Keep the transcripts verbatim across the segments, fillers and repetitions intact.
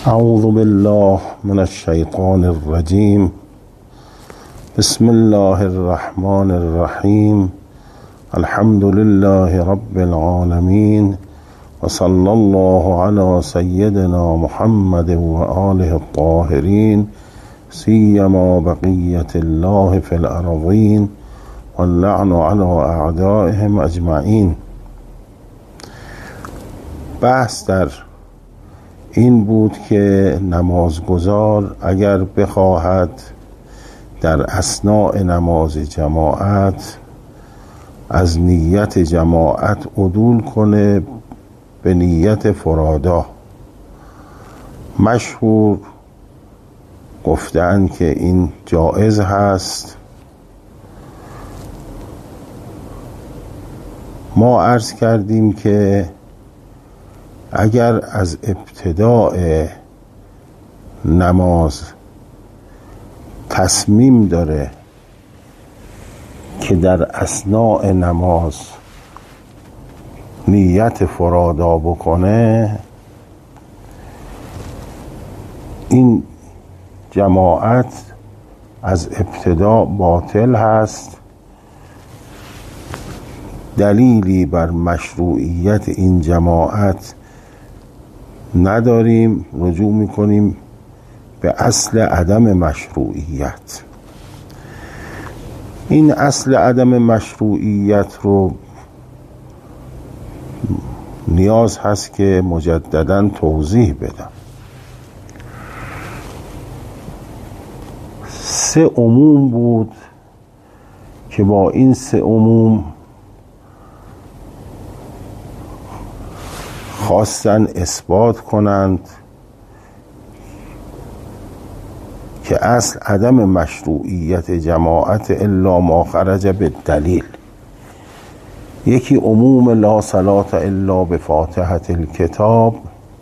اعوذ بالله من الشیطان الرجیم. بسم الله الرحمن الرحیم. الحمد لله رب العالمین و صلی الله علی سیدنا محمد و آله الطاهرین سیما بقیت الله فی الارضین واللعن علی اعدائهم اجمعین. بحث در این بود که نمازگزار اگر بخواهد در اثناء نماز جماعت از نیت جماعت عدول کنه به نیت فرادا، مشهور گفتند که این جایز هست. ما عرض کردیم که اگر از ابتداء نماز تصمیم داره که در اثناء نماز نیت فرادا بکنه، این جماعت از ابتدا باطل هست. دلیلی بر مشروعیت این جماعت نداریم، رجوع میکنیم به اصل عدم مشروعیت. این اصل عدم مشروعیت رو نیاز هست که مجددا توضیح بدم. سه عموم بود که با این سه عموم خواستن اثبات کنند که اصل عدم مشروعیت جماعت الا ما خرج بالدلیل. یکی عموم لا صلاة الا بفاتحة الکتاب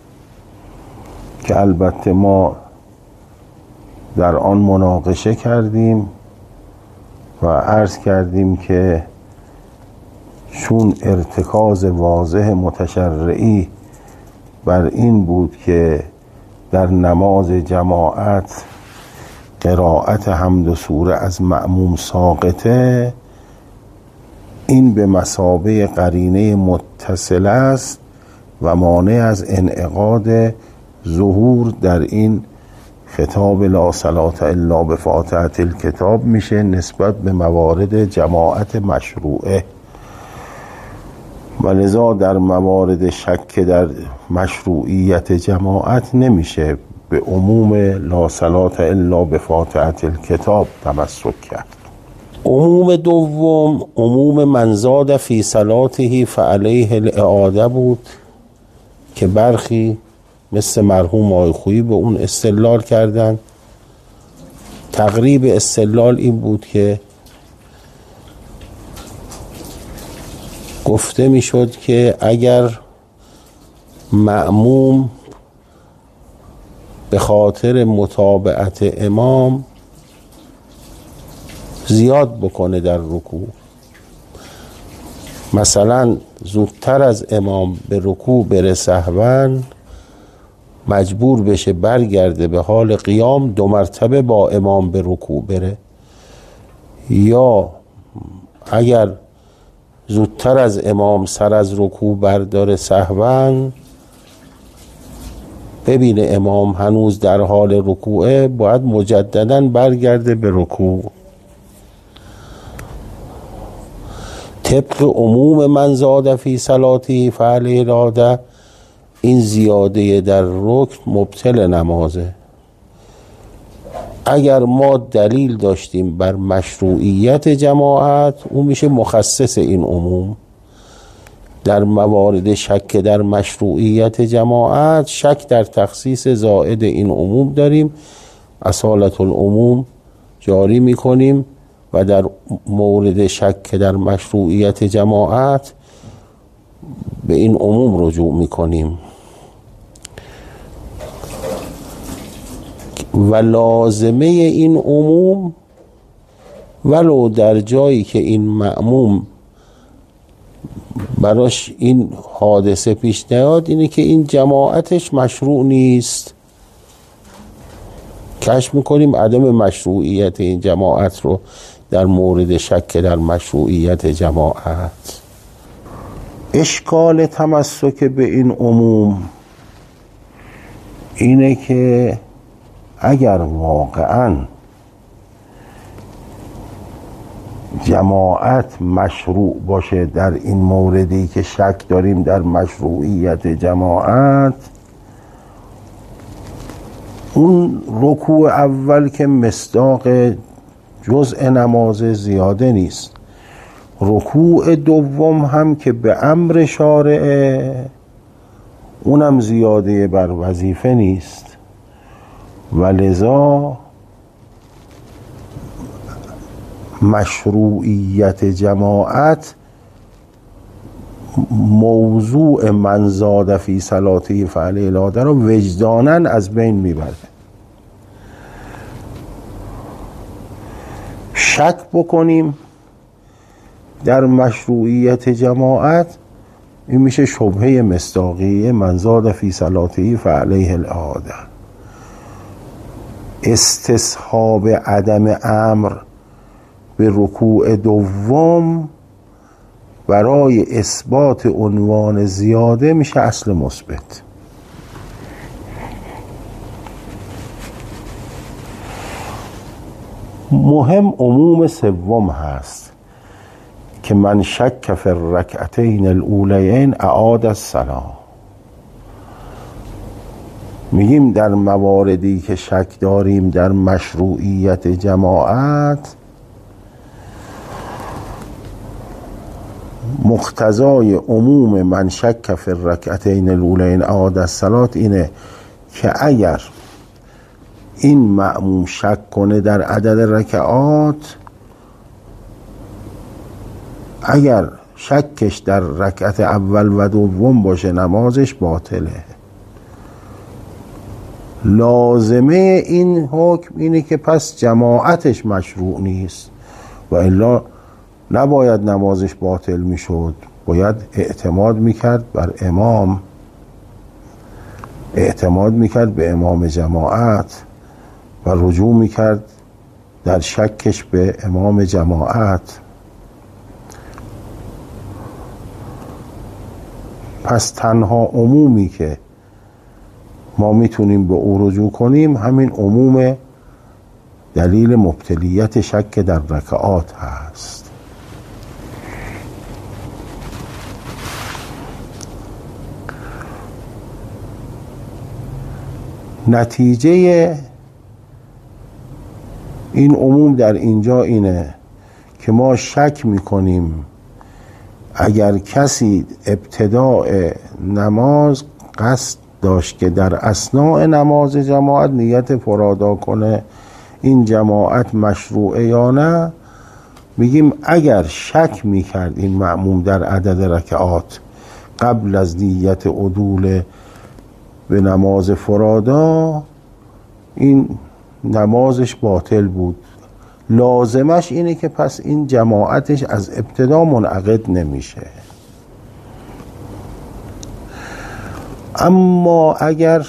که البته ما در آن مناقشه کردیم و عرض کردیم که چون ارتکاز واضح متشرعی بر این بود که در نماز جماعت قرائت حمد و سوره از مأموم ساقطه، این به مثابه قرینه متصل است و مانع از انعقاد ظهور در این خطاب لا صلاة الا بفاتحة الکتاب میشه نسبت به موارد جماعت مشروعه. و لذا در موارد شک در مشروعیت جماعت نمیشه به عموم لا صلاة الا بفاتحة الکتاب تمسک کرد. عموم دوم عموم من زاد فی صلاته فعلیه الاعاده بود که برخی مثل مرحوم آقای خویی به اون استدلال کردن. تقریب استدلال این بود که گفته میشد که اگر مأموم به خاطر متابعت امام زیاد بکنه در رکوع، مثلا زودتر از امام به رکوع بره سهواً، مجبور بشه برگرده به حال قیام دو مرتبه با امام به رکوع بره، یا اگر زودتر از امام سر از رکوع برداره سهواً، ببینه امام هنوز در حال رکوعه، باید مجدداً برگرده به رکوع. طبق عموم من زاد فی صلاته فعلیه الاعاده، این زیاده در رکن مبطل نمازه. اگر ما دلیل داشتیم بر مشروعیت جماعت، اون میشه مخصص این عموم. در موارد شک در مشروعیت جماعت، شک در تخصیص زائد این عموم داریم، اصالت العموم جاری میکنیم و در مورد شک در مشروعیت جماعت به این عموم رجوع میکنیم. و لازمه این عموم ولو در جایی که این مأموم براش این حادثه پیش نیاد اینه که این جماعتش مشروع نیست، کشف میکنیم عدم مشروعیت این جماعت رو در مورد شک در مشروعیت جماعت. اشکال تمسک به این عموم اینه که اگر واقعاً جماعت مشروع باشه در این موردی که شک داریم در مشروعیت جماعت، اون رکوع اول که مصداق جزء نماز زیاده نیست، رکوع دوم هم که به امر شارعه اونم زیاده بر وظیفه نیست، و لذا مشروعیت جماعت موضوع من زاد فی صلاته فعلیه الاده رو وجداناً از بین میبره. شک بکنیم در مشروعیت جماعت، این میشه شبهه مصداقی من زاد فی صلاته فعلیه الاده. استصحاب عدم امر به رکوع دوم برای اثبات عنوان زیاده میشه اصل مثبت. مهم عموم سوم هست که من شک فی الرکعتین الاولیین اعاد الصلاة. میگیم در مواردی که شک داریم در مشروعیت جماعت، مقتضای عموم من شک فی الرکعتین الاولیین اعاد الصلاة اینه که اگر این مأموم شک کنه در عدد رکعات، اگر شکش در رکعت اول و دوم باشه نمازش باطله. لازمه این حکم اینه که پس جماعتش مشروع نیست و الا نباید نمازش باطل میشد، باید اعتماد میکرد بر امام، اعتماد میکرد به امام جماعت و رجوع میکرد در شکش به امام جماعت. پس تنها عمومی که ما میتونیم به او رجوع کنیم همین عموم دلیل مبتلیت شک در رکعات هست. نتیجه این عموم در اینجا اینه که ما شک میکنیم اگر کسی ابتداء نماز قصد داشت که در اثناء نماز جماعت نیت فرادا کنه این جماعت مشروعه یا نه، میگیم اگر شک میکرد این مأموم در عدد رکعات قبل از نیت عدول به نماز فرادا، این نمازش باطل بود. لازمش اینه که پس این جماعتش از ابتدا منعقد نمیشه. اما اگر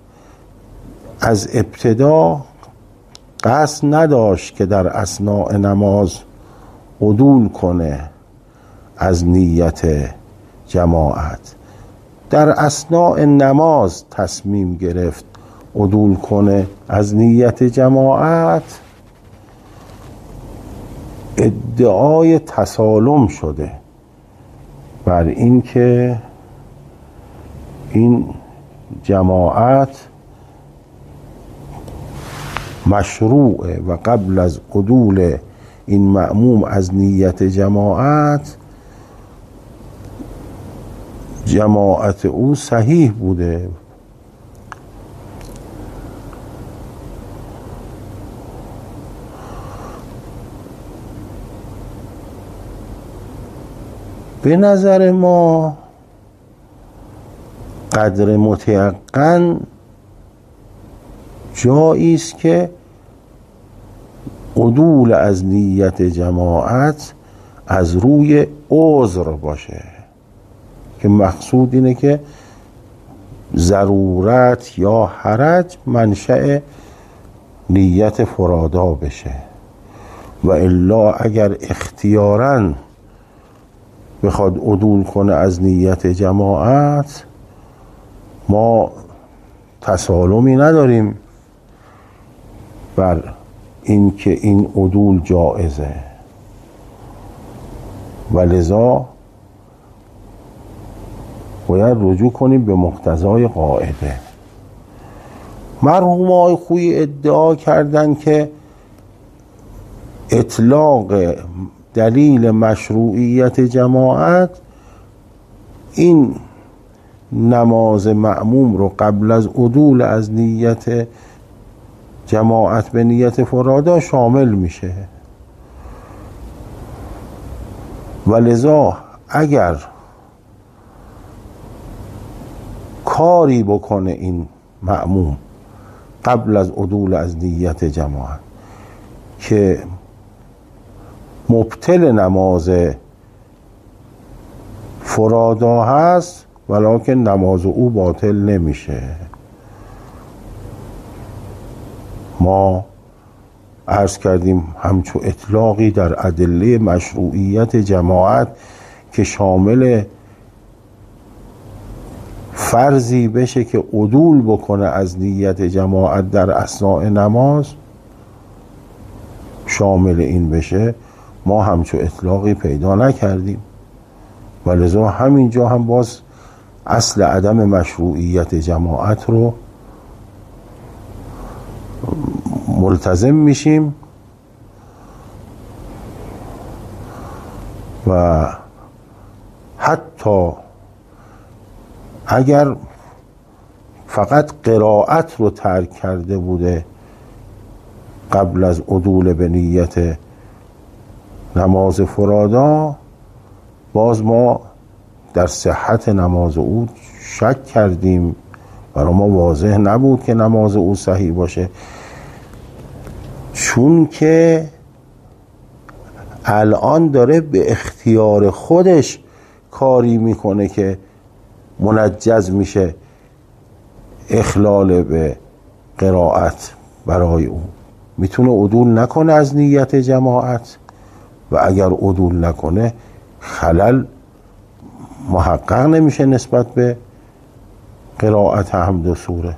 از ابتدا قصد نداشت که در اثناء نماز عدول کنه از نیت جماعت، در اثناء نماز تصمیم گرفت عدول کنه از نیت جماعت، ادعای تسالم شده بر این که این جماعت مشروعه و قبل از عدول این مأموم از نیت جماعت، جماعت او صحیح بوده. به نظر ما قدر متیقن جایی است که عدول از نیت جماعت از روی عذر باشه، که مقصود اینه که ضرورت یا حرج منشأ نیت فرادا بشه، و الا اگر اختیاراً بخواد عدول کنه از نیت جماعت، ما تسالمی نداریم بر این که این عدول جائزه، و لذا باید رجوع کنیم به مقتضای قاعده. مرحوم آقای خویی ادعا کردن که اطلاق دلیل مشروعیت جماعت این نماز مأموم رو قبل از عدول از نیت جماعت به نیت فرادا شامل میشه، و لذا اگر کاری بکنه این مأموم قبل از عدول از نیت جماعت که مبطل نماز فرادا هست، ولکن نماز او باطل نمیشه. ما عرض کردیم همچو اطلاقی در ادله مشروعیت جماعت که شامل فرضی بشه که عدول بکنه از نیت جماعت در اثناء نماز، شامل این بشه، ما همچو اطلاقی پیدا نکردیم، و لذا همینجا هم باز اصل عدم مشروعیت جماعت رو ملتزم میشیم، و حتی اگر فقط قرائت رو ترک کرده بوده قبل از عدول به نیت نماز فرادا، باز ما در صحت نماز او شک کردیم، برای ما واضح نبود که نماز او صحیح باشه، چون که الان داره به اختیار خودش کاری میکنه که منجز میشه اخلال به قرائت برای او. میتونه عدول نکنه از نیت جماعت، و اگر عدول نکنه خلل محقق نمیشه نسبت به قرائت حمد و سوره.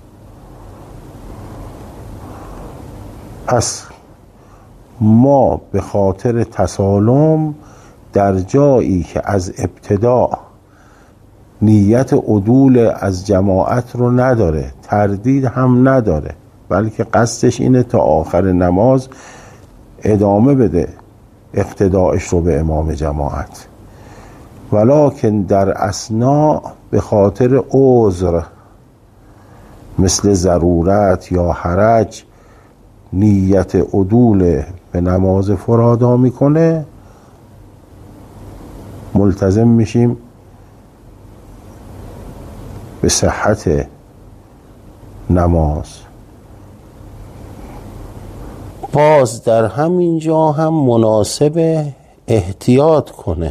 پس ما به خاطر تسالم در جایی که از ابتدا نیت عدول از جماعت رو نداره، تردید هم نداره، بلکه قصدش اینه تا آخر نماز ادامه بده اقتداعش رو به امام جماعت، ولکن در اثناء به خاطر عذر مثل ضرورت یا حرج نیت عدول به نماز فرادا میکنه، ملتزم میشیم به صحت نماز. باز در همین جا هم مناسب احتیاط کنه،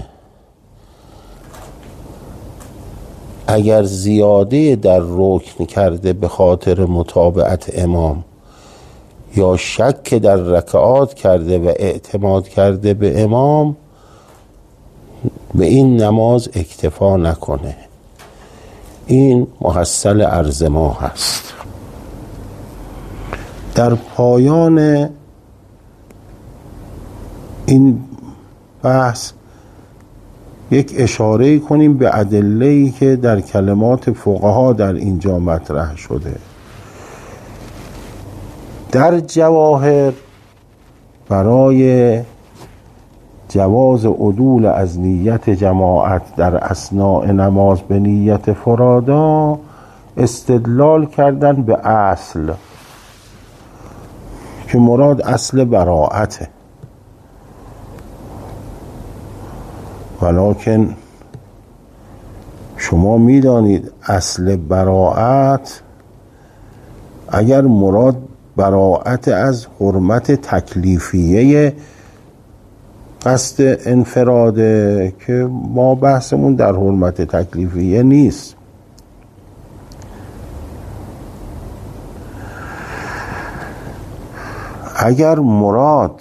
اگر زیاده در رکن کرده به خاطر متابعت امام، یا شک در رکعات کرده و اعتماد کرده به امام، به این نماز اکتفا نکنه. این محصل عرض ما هست. در پایان این بحث یک اشاره کنیم به ادله‌ای که در کلمات فقها در اینجا مطرح شده. در جواهر برای جواز عدول از نیت جماعت در اثناء نماز به نیت فرادا استدلال کردن به اصل که مراد اصل براءته، ولکن شما میدانید اصل براءت اگر مراد براءت از حرمت تکلیفیه قصد انفراده، که ما بحثمون در حرمت تکلیفیه نیست. اگر مراد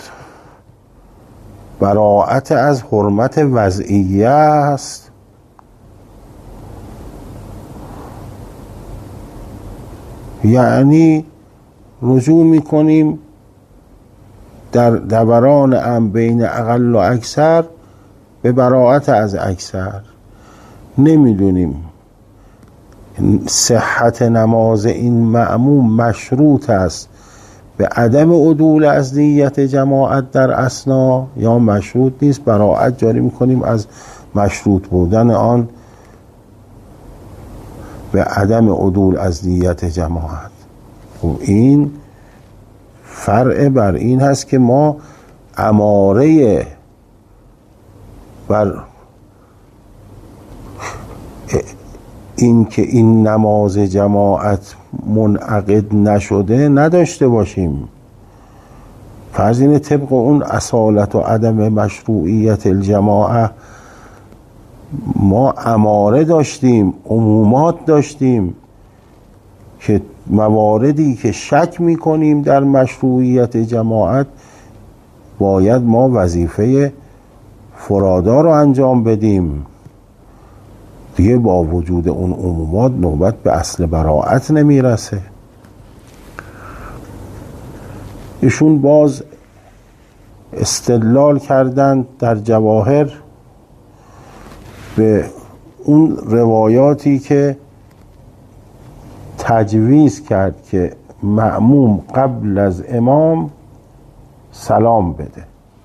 براءت از حرمت وضعیه است، یعنی رجوع میکنیم در دوران ام بین اقل و اکثر به براءت از اکثر. نمیدونیم صحت نماز این مأموم مشروط است به عدم عدول از نیت جماعت در اثنا یا مشروط نیست. براءت جاری میکنیم از مشروط بودن آن به عدم عدول از نیت جماعت. و این فرع بر این هست که ما اماره بر این که این نماز جماعت منعقد نشده نداشته باشیم. فرض اینه طبق اون اصالت و عدم مشروعیت الجماعه ما اماره داشتیم، عمومات داشتیم که مواردی که شک میکنیم در مشروعیت جماعت باید ما وظیفه فرادا رو انجام بدیم. دیگه با وجود اون عمومات نوبت به اصل براءت نمیرسه. ایشون باز استدلال کردند در جواهر به اون روایاتی که تجویز کرد که مأموم قبل از امام سلام بده.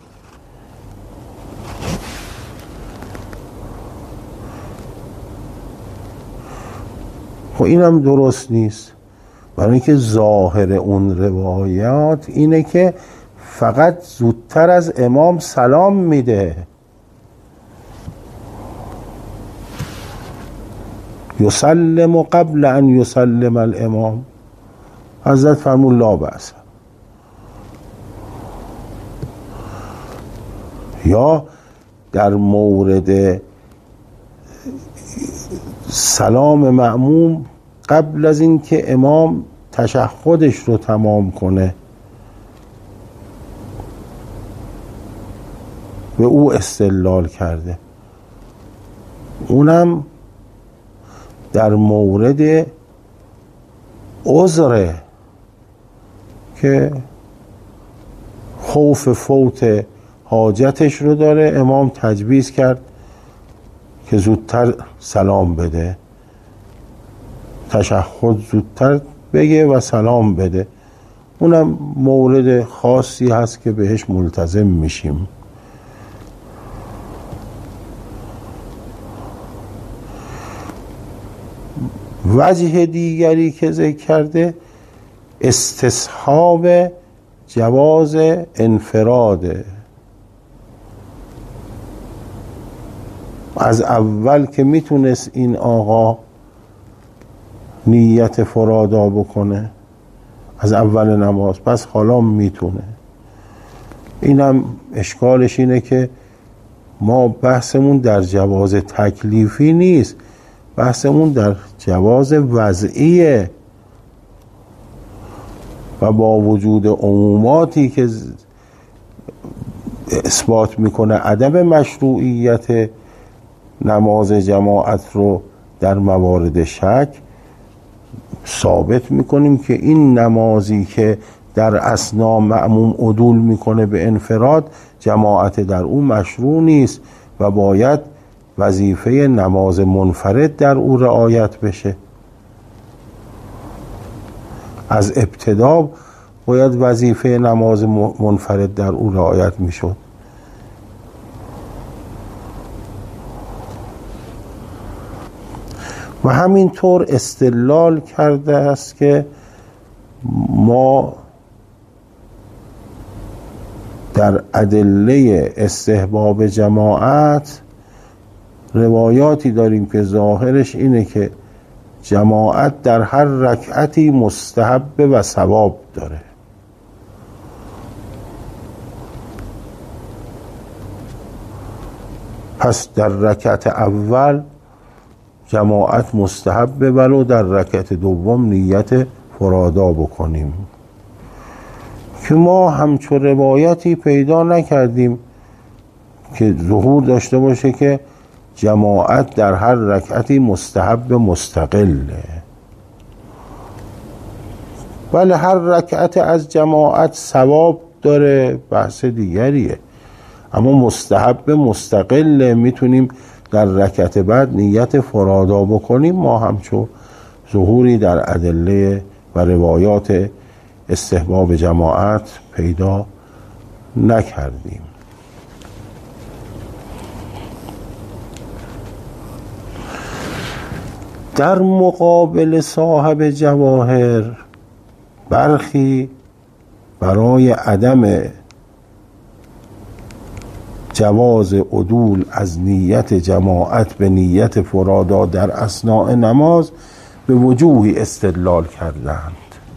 خب اینم درست نیست، برای اینکه ظاهر اون روایات اینه که فقط زودتر از امام سلام میده. یسلم قبل ان یسلم الامام. حضرت فرمود لا بأس. یا در مورد سلام مأموم قبل از این که امام تشهدش رو تمام کنه به او استدلال کرده. اونم در مورد عذر که خوف فوت حاجتش رو داره، امام تجویز کرد که زودتر سلام بده، تشهد زودتر بگه و سلام بده. اونم مورد خاصی هست که بهش ملتزم میشیم. وجه دیگری که ذکر کرده استصحاب جواز انفراده. از اول که میتونست این آقا نیت فرادا بکنه از اول نماز، پس حالا میتونه. اینم اشکالش اینه که ما بحثمون در جواز تکلیفی نیست، بحثمون در جواز وضعیه و با وجود عموماتی که اثبات میکنه عدم مشروعیت نماز جماعت رو در موارد شک، ثابت میکنیم که این نمازی که در اثنا مأموم عدول میکنه به انفراد، جماعت در اون مشروع نیست و باید وظیفه نماز منفرد در او رعایت بشه. از ابتدا باید وظیفه نماز منفرد در او رعایت میشد. و همینطور استدلال کرده است که ما در ادله استحباب جماعت روایاتی داریم که ظاهرش اینه که جماعت در هر رکعتی مستحب و ثواب داره. پس در رکعت اول جماعت مستحب، ولو در رکعت دوم نیت فرادا بکنیم که ما همچون روایتی پیدا نکردیم که ظهور داشته باشه که جماعت در هر رکعتی مستحب مستقله. ولی هر رکعت از جماعت ثواب داره، بحث دیگریه، اما مستحب مستقله. میتونیم در رکعت بعد نیت فرادا بکنیم. ما همچون ظهوری در ادله و روایات استحباب جماعت پیدا نکردیم. در مقابل صاحب جواهر برخی برای عدم جواز عدول از نیت جماعت به نیت فرادا در اثناء نماز به وجوهی استدلال کردند.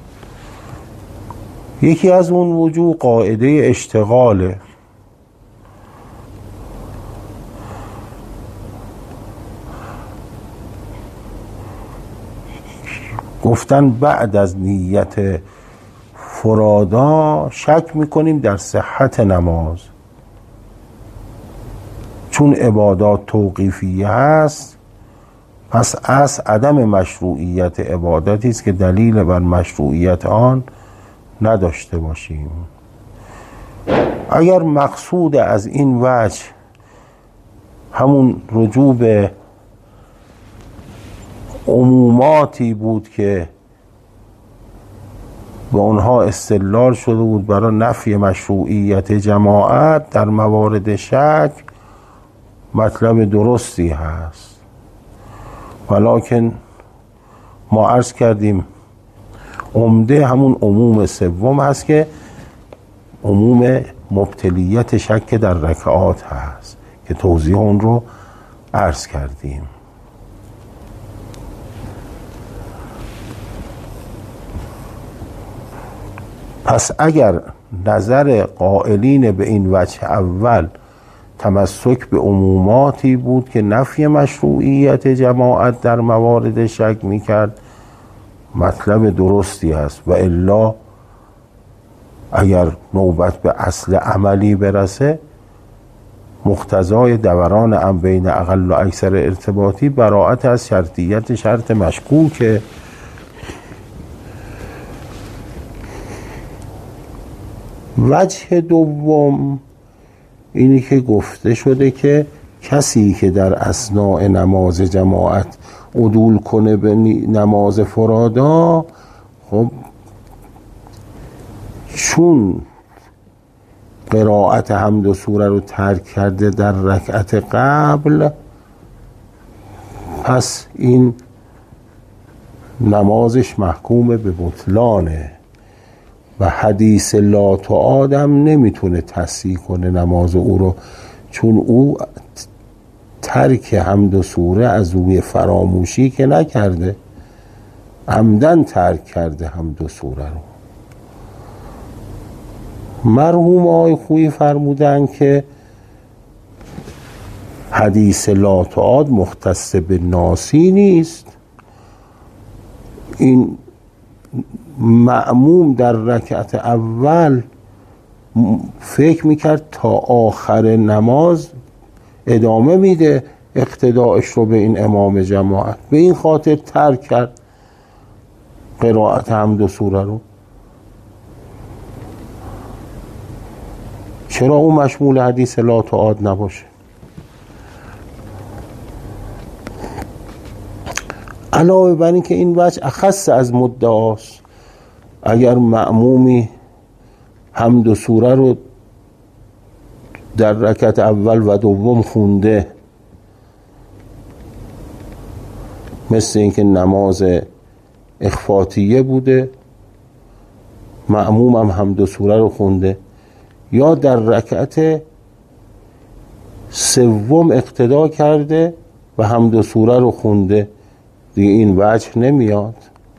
یکی از اون وجوه قاعده اشتغاله. گفتن بعد از نیت فرادا شک میکنیم در صحت نماز، چون عبادات توقیفی هست، پس اصل عدم مشروعیت عبادتی است که دلیل بر مشروعیت آن نداشته باشیم. اگر مقصود از این وجه همون رجوع به عموماتی بود که به اونها استدلال شده بود برای نفی مشروعیت جماعت در موارد شک، مطلب درستی هست. ولکن ما عرض کردیم عمده همون عموم سوم هست که عموم مبتلیت شک در رکعات هست که توضیح اون رو عرض کردیم. پس اگر نظر قائلین به این وجه اول تمسک به عموماتی بود که نفی مشروعیت جماعت در موارد شک میکرد، مطلب درستی هست. و الا اگر نوبت به اصل عملی برسه، مقتضای دوران ام بین اقل و اکثر ارتباطی براءت از شرطیت شرط مشکوکه. وجه دوم اینی که گفته شده که کسی که در اثناء نماز جماعت عدول کنه به نماز فرادا، خب چون قرائت حمد و سوره رو ترک کرده در رکعت قبل، پس این نمازش محکوم به بطلانه و حدیث لا تعادم نمیتونه تصحیح کنه نماز او رو، چون او ترک حمد و سوره از روی فراموشی که نکرده، عمدن ترک کرده حمد و سوره رو. مرحوم آقای خویی فرمودن که حدیث لا تعاد مختص به ناسی نیست. این مأموم در رکعت اول فکر میکرد تا آخر نماز ادامه میده اقتداعش رو به این امام جماعت، به این خاطر ترک کرد قرائت حمد و سوره رو. چرا اون مشمول حدیث لا تعاد نباشه؟ علاوه بر این که این وجه اخص از مدعاست. اگر مأمومی حمد و سوره رو در رکعت اول و دوم خونده، مثل اینکه نماز اخفاتیه بوده، مأموم هم حمد و سوره رو خونده، یا در رکعت سوم اقتدا کرده و حمد و سوره رو خونده، دیگه این وجه نمیاد.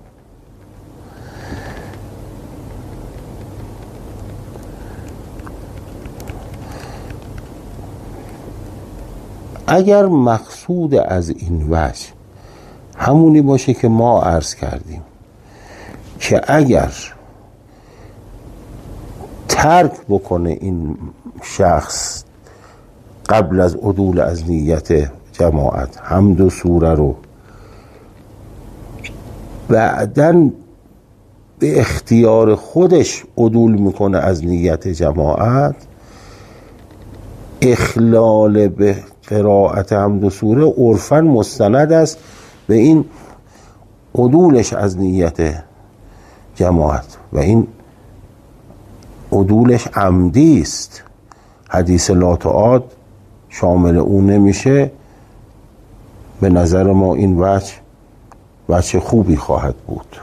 اگر مقصود از این وجه همونی باشه که ما عرض کردیم که اگر ترک بکنه این شخص قبل از عدول از نیت جماعت حمد و سوره رو، بعدن به اختیار خودش عدول میکنه از نیت جماعت، اخلال به قرائت حمد و سوره عرفاً مستند است به این عدولش از نیت جماعت و این عدولش عمدی است. حدیث لا تعاد شامل اون نمیشه. به نظر ما این وجه وجه خوبی خواهد بود.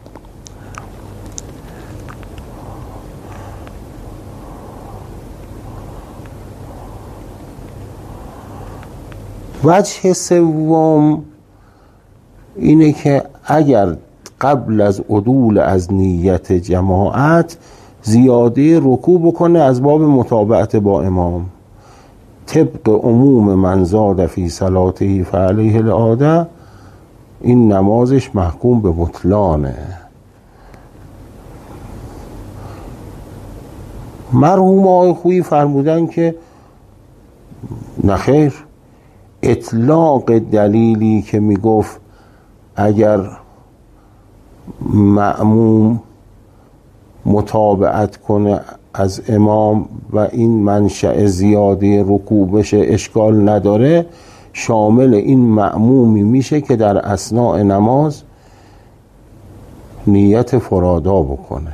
وجه سوم اینه که اگر قبل از عدول از نیت جماعت زیاده رکوع بکنه از باب متابعت با امام، طبق عموم من زاد فی صلاته فعلیه العاده، این نمازش محکوم به بطلانه. مرحوم آقای خویی فرمودن که نخیر، اطلاق دلیلی که میگفت اگر مأموم متابعت کنه از امام و این منشأ زیاده رکوع بشه اشکال نداره، شامل این مأمومی میشه که در اثناء نماز نیت فرادا بکنه،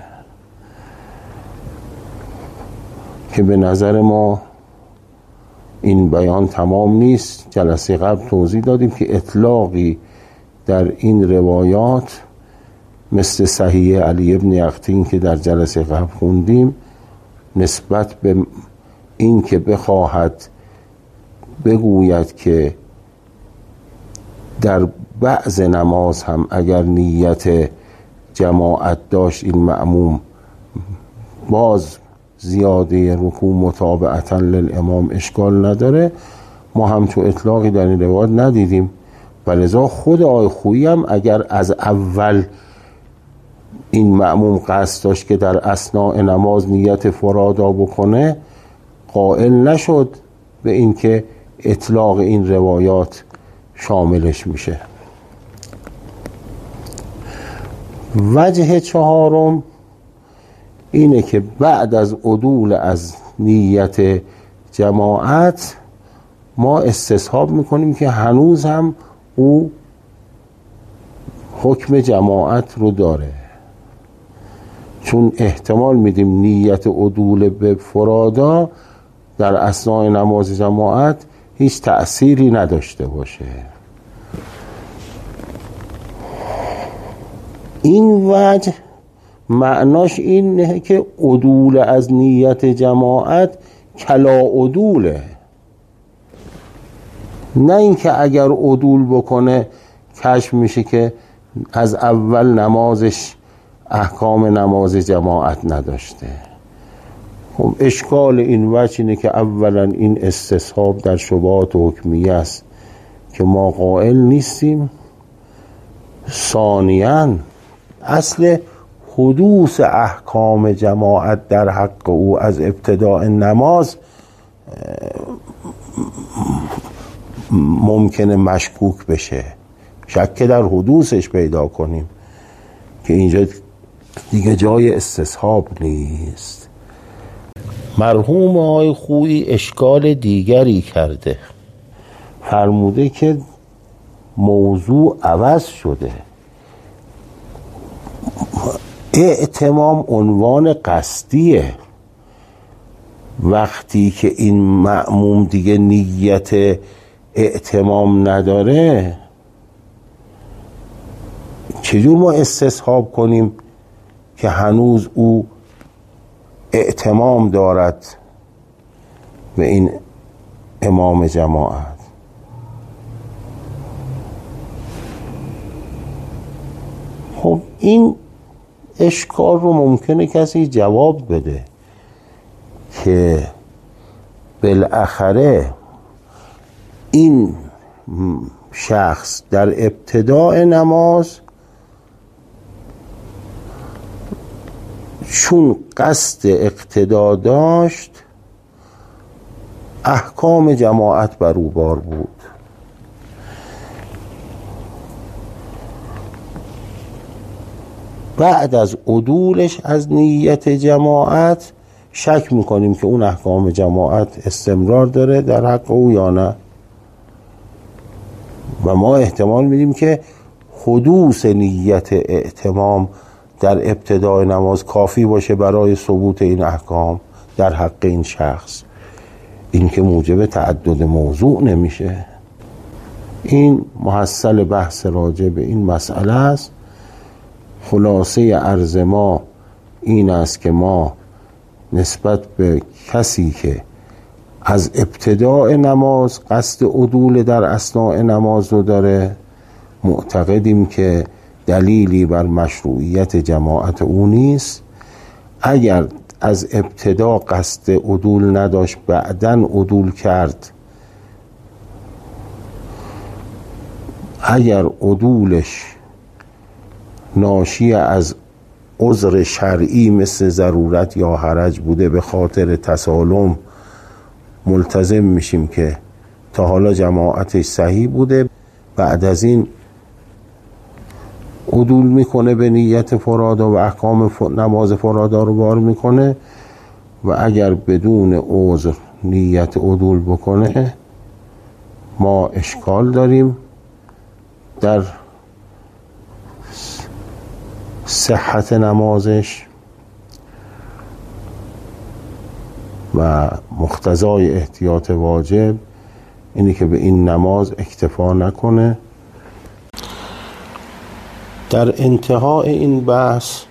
که به نظر ما این بیان تمام نیست. جلسه قبل توضیح دادیم که اطلاقی در این روایات مثل صحیح علی ابن یقطین که در جلسه قبل خوندیم نسبت به این که بخواهد بگوید که در بعض نماز هم اگر نیت جماعت داشت این مأموم باز زیاده رکوع متابعتا للامام اشکال نداره، ما هم تو اطلاقی در این روایت ندیدیم. ولذا خود آقای خویی هم اگر از اول این مأموم قصد داشت که در اثناء نماز نیت فرادا بکنه، قائل نشد به این که اطلاق این روایات شاملش میشه. وجه چهارم اینه که بعد از عدول از نیت جماعت ما استصحاب میکنیم که هنوز هم او حکم جماعت رو داره، چون احتمال میدیم نیت عدول به فرادا در اثناء نماز جماعت هیچ تأثیری نداشته باشه. این وجه معناش اینه که عدول از نیت جماعت کلا عدوله، نه اینکه اگر عدول بکنه کشف میشه که از اول نمازش احکام نماز جماعت نداشته. خب اشکال این وجه اینه که اولا این استصحاب در شبهات حکمیه است که ما قائل نیستیم، ثانیاً اصل حدوث احکام جماعت در حق او از ابتداء نماز ممکنه مشکوک بشه، شک در حدوثش پیدا کنیم که اینجا دیگه جای استصحاب نیست. مرحوم آقای خویی اشکال دیگری کرده، فرموده که موضوع عوض شده، اعتمام عنوان قصدیه. وقتی که این مأموم دیگه نیت اعتمام نداره چجور ما استصحاب کنیم که هنوز او اعتمام دارد به این امام جماعت؟ خب این اشکال رو ممکنه کسی جواب بده که بالاخره این شخص در ابتداء نماز چون قصد اقتدا داشت احکام جماعت بر او بار بود. بعد از عدولش از نیت جماعت شک میکنیم که اون احکام جماعت استمرار داره در حق او یا نه، و ما احتمال میدیم که حدوث نیت اعتمام در ابتدای نماز کافی باشه برای ثبوت این احکام در حق این شخص. این که موجب تعدد موضوع نمیشه. این محصل بحث راجع به این مسئله است. خلاصه عرض ما این است که ما نسبت به کسی که از ابتداء نماز قصد عدول در اثناء نماز رو داره معتقدیم که دلیلی بر مشروعیت جماعت او نیست. اگر از ابتدا قصد عدول نداشت بعداً عدول کرد، اگر عدولش ناشی از عذر شرعی مثل ضرورت یا حرج بوده به خاطر تسالم، ملتزم میشیم که تا حالا جماعتش صحیح بوده، بعد از این عدول میکنه به نیت فرادا و احکام نماز فرادا رو بار میکنه. و اگر بدون عذر نیت عدول بکنه ما اشکال داریم در صحت نمازش و مقتضای احتیاط واجب اینی که به این نماز اکتفا نکنه. در انتهای این بحث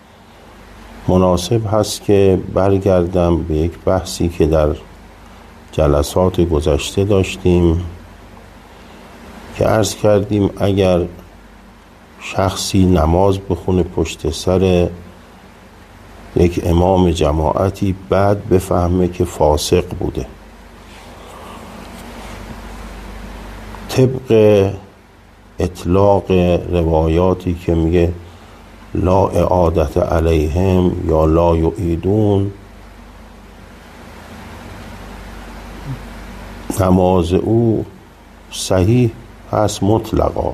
مناسب هست که برگردم به یک بحثی که در جلسات گذشته داشتیم که عرض کردیم اگر شخصی نماز بخونه پشت سر یک امام جماعتی بعد بفهمه که فاسق بوده، طبق اطلاق روایاتی که میگه لا اعادت علیهم یا لا یعیدون، نماز او صحیح هست مطلقا،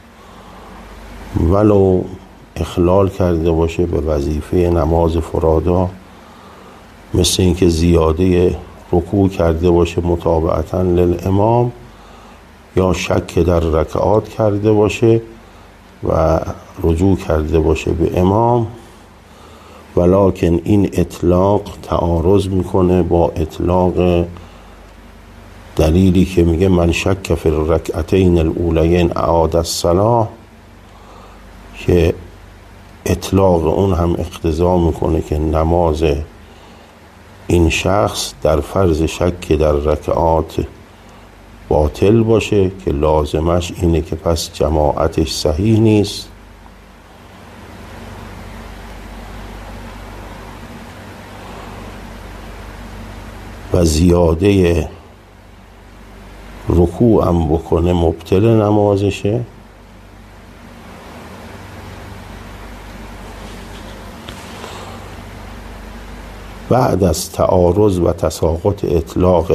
ولو اخلال کرده باشه به وظیفه نماز فرادا، مثل اینکه زیاده رکوع کرده باشه متابعتا للامام، یا شک در رکعات کرده باشه و رجوع کرده باشه به امام، ولکن این اطلاق تعارض میکنه با اطلاق دلیلی که میگه من شک فی الرکعتین الاولین اعاد الصلاة، که اطلاق اون هم اقتضا میکنه که نماز این شخص در فرض شک در رکعات باطل باشه، که لازمش اینه که پس جماعتش صحیح نیست. و زیاده رکوع هم بکنه مبطل نمازشه. بعد از تعارض و تساقط اطلاق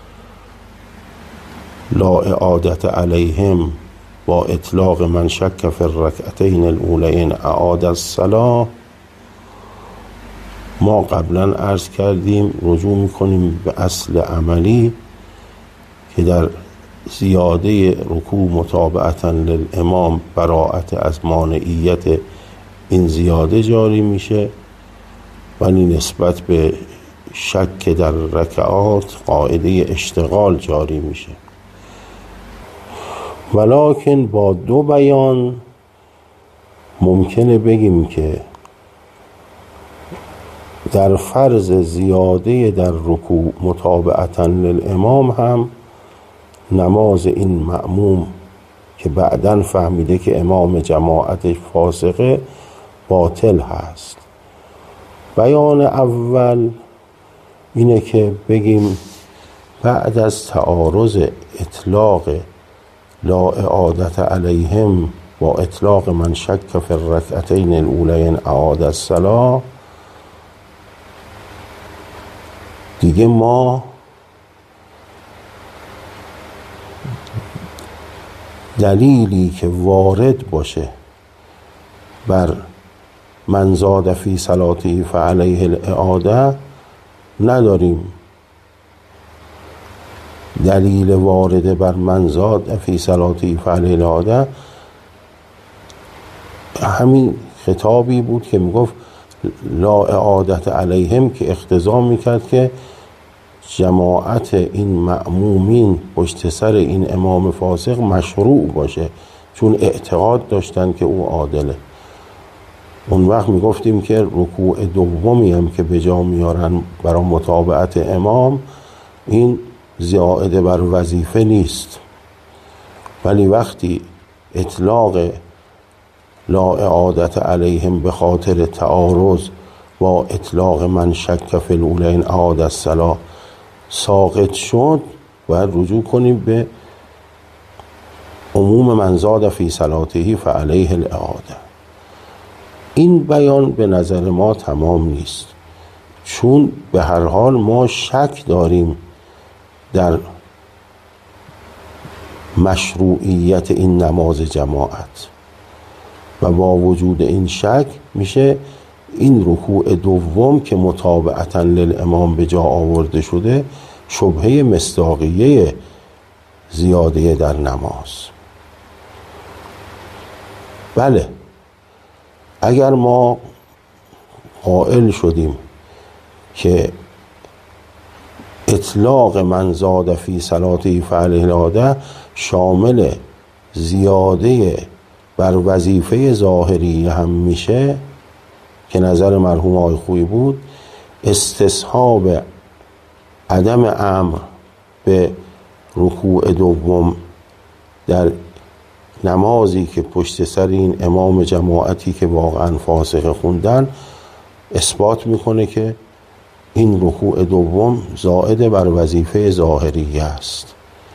لا اعادت علیهم با اطلاق من شک فی الرکعتین الاولین اعاد الصلاة، ما قبلا عرض کردیم رجوع میکنیم به اصل عملی که در زیاده رکوع متابعتا للامام براءت از مانعیت این زیاده جاری میشه، ولی نسبت به شک در رکعات قاعده اشتغال جاری میشه. ولکن با دو بیان ممکنه بگیم که در فرض زیاده در رکوع متابعتا للامام هم نماز این مأموم که بعداً فهمیده که امام جماعتش فاسقه باطل هست. بیان اول اینه که بگیم بعد از تعارض اطلاق لا اعادت علیهم با اطلاق من شک فی الرکعتین الاولین اعاد الصلاة، دیگه ما دلیلی که وارد باشه بر من زاد فی صلاته فعلیه الاعاده نداریم. دلیل وارد بر من زاد فی صلاته فعلیه الاعاده همین خطابی بود که میگفت لا اعادت علیهم، که اقتضا میکرد که جماعت این مأمومین پشت سر این امام فاسق مشروع باشه، چون اعتقاد داشتن که او عادله. اون وقت میگفتیم که رکوع دومی هم که به جا میارن برای متابعت امام، این زیاده بر وظیفه نیست. ولی وقتی اطلاق لا اعادت علیهم به خاطر تعارض با اطلاق من شک فی الاولین اعاد الصلاة ساقط شد، باید رجوع کنیم به عموم من زاد فی صلاته فعلیه الاعاده. این بیان به نظر ما تمام نیست، چون به هر حال ما شک داریم در مشروعیت این نماز جماعت و با وجود این شک میشه این رکوع دوم که متابعتا للامام به جا آورده شده شبهه مصداقیه زیاده در نماز. بله، اگر ما قائل شدیم که اطلاق من زاد فی صلاته فعلیه الاعاده شامل زیاده بر وظیفه ظاهری هم میشه که نظر مرحوم آقای خویی بود، استصحاب عدم امر به رکوع دوم در نمازی که پشت سر این امام جماعتی که واقعا فاسق خوندن اثبات میکنه که این رکوع دوم زائد بر وظیفه ظاهری است.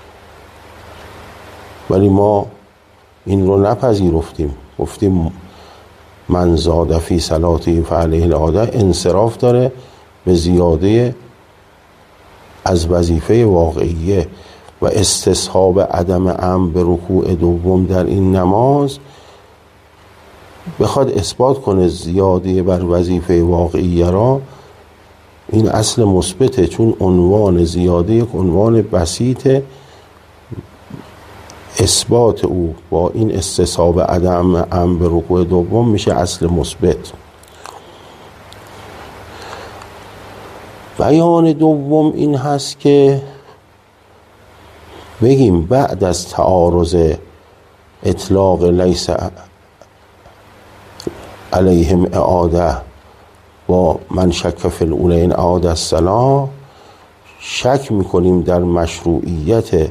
ولی ما این رو نپذیرفتیم، گفتیم من زاد فی صلاته فعلیه الاعاده انصراف داره به زیاده از وظیفه واقعیه و استصحاب عدم امر به رکوع دوم در این نماز بخواد اثبات کنه زیاده بر وظیفه واقعیه را، این اصل مثبته، چون عنوان زیاده یک عنوان بسیط، اثبات او با این استصحاب عدم امر به رکوع دوم میشه اصل مثبت. بیان دوم این هست که بگیم بعد از تعارض اطلاق لیس علیهم اعاده با من شک فی الاولین اعاد الصلاة شک میکنیم در مشروعیت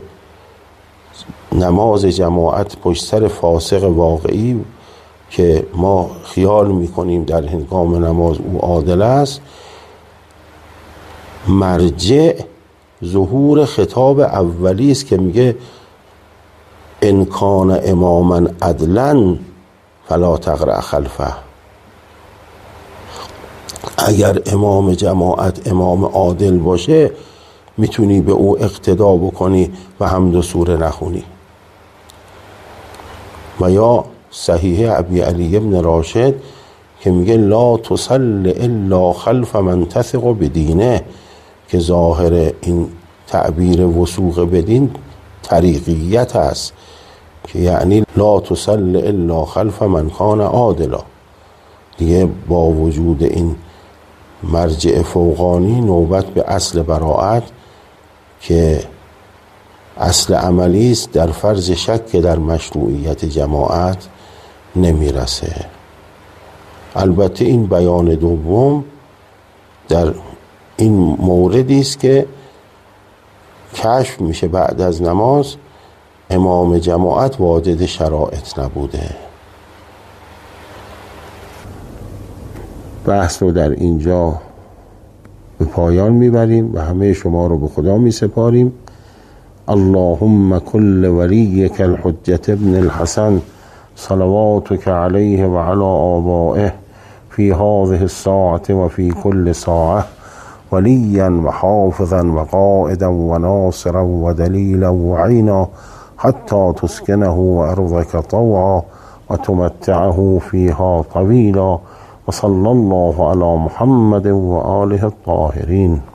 نماز جماعت پشت سر فاسق واقعی که ما خیال میکنیم در هنگام نماز او عادل است. مرجع ظهور خطاب اولی است که میگه ان کان اماما عدلا فلا تقرأ خلفه، اگر امام جماعت امام عادل باشه میتونی به او اقتدا بکنی و حمد و سوره نخونی. و یا صحیح ابی علی ابن راشد که میگه لا تصل الا خلف من تثق بدینه، که ظاهر این تعبیر وثوق بدین طریقیت است، که یعنی لا تصل الا خلف من کان عادلا. دیگه با وجود این مرجع فوقانی نوبت به اصل براءت که اصل عملی است در فرض شک در مشروعیت جماعت نمیرسه. البته این بیان دوم در این موردی است که کشف میشه بعد از نماز امام جماعت واجد شرایط نبوده. بحث رو در اینجا به پایان میبریم و همه شما رو به خدا میسپاریم. اللهم کل ولیک الحجة ابن الحسن صلواتك علیه و علی آبائه فی هذه الساعة و فی کل ساعة وليا وحافظا وقائدا وناصرا ودليلا وعينا حتى تسكنه أرضك طوعا وتمتعه فيها طويلا. وصلى الله على محمد وآله الطاهرين.